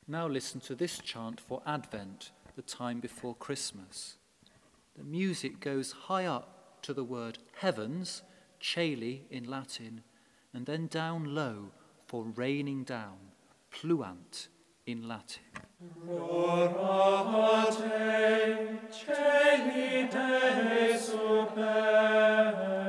Now listen to this chant for Advent, the time before Christmas. The music goes high up to the word heavens, caeli in Latin, and then down low for raining down, pluant in Latin. Orate, caeli Dei super